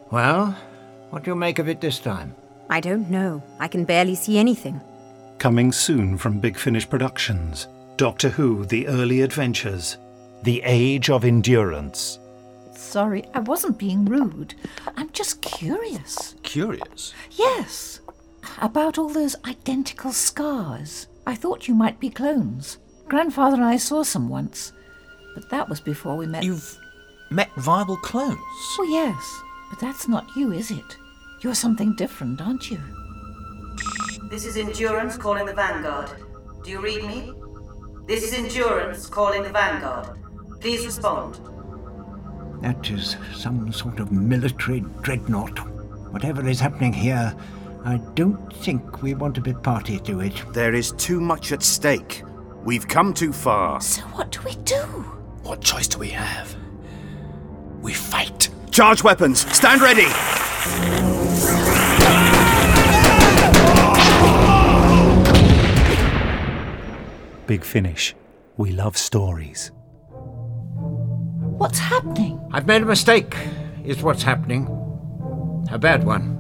Well, what do you make of it this time? I don't know. I can barely see anything. Coming soon from Big Finish Productions. Doctor Who, The Early Adventures. The Age of Endurance. Sorry, I wasn't being rude. I'm just curious. Curious? Yes. About all those identical scars. I thought you might be clones. Grandfather and I saw some once. But that was before we met... You've met viable clones? Oh, yes. But that's not you, is it? You're something different, aren't you? This is Endurance calling the Vanguard. Do you read me? This is Endurance calling the Vanguard. Please respond. That is some sort of military dreadnought. Whatever is happening here, I don't think we want to be party to it. There is too much at stake. We've come too far. So what do we do? What choice do we have? We fight. Charge weapons! Stand ready! Big Finish. We love stories. What's happening? I've made a mistake, is what's happening. A bad one.